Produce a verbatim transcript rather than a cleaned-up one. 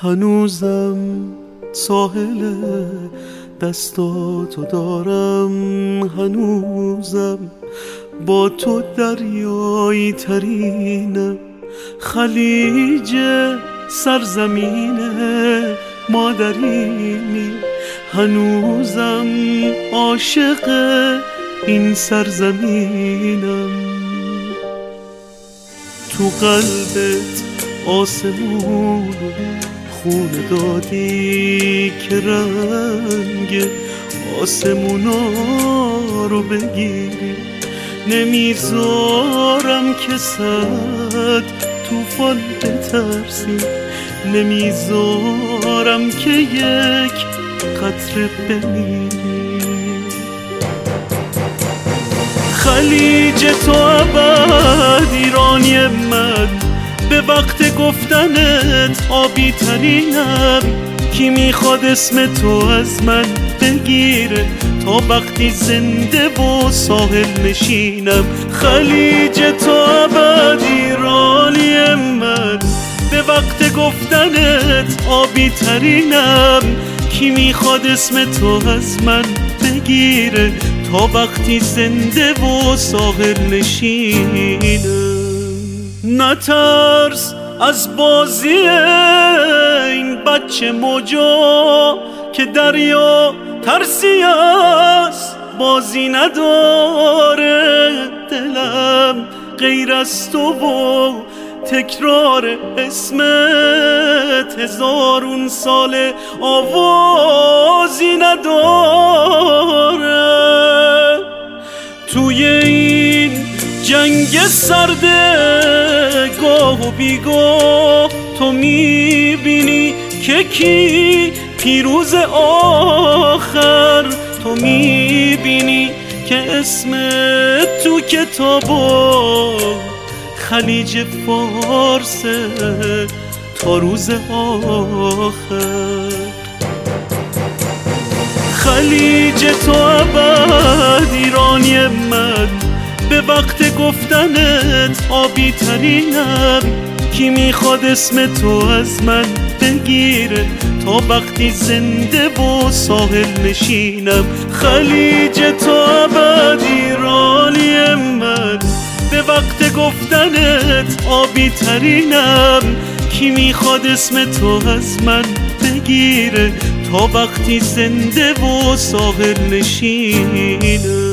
هنوزم ساحل دستاتو دارم، هنوزم با تو دریایی ترینم، خلیج سرزمین مادرینی، هنوزم عاشق این سرزمینم. تو قلبت آسمون خون دادی که رنگ آسمونا رو بگیری، نمیذارم که صد توفان بترسی، نمیذارم که یک قطره بمیری. خلیج تو ابد ایرانی من، به وقت گفتنت آبی ترینم، کی میخواد اسم تو از من بگیره تا وقتی زنده و ساحل نشینم. خلیج تو ابد ایرانی من، به وقت گفتنت آبی ترینم، کی میخواد اسم تو از من بگیره تا وقتی زنده و ساحل نشینم. نترس از بازی این بچه موجا که دریا ترسی از بازی نداره، دلم غیر از تو و تکرار اسمت هزارون سال آوازی نداره. توی این جنگ سرده گاه و بیگاه تو میبینی که کی پیروز آخر، تو میبینی که اسم تو کتابا خلیج فارس تا روز آخر. خلیج تو ابد ایرانی من، به وقت گفتنت آبی ترینم، کی میخواد اسم تو از من بگیره تا وقتی زنده و ساحل نشینم. خلیج تو ابد ایرانی من، به وقت گفتنت آبی ترینم، کی میخواد اسم تو از من بگیره تا وقتی زنده و ساحل نشینم.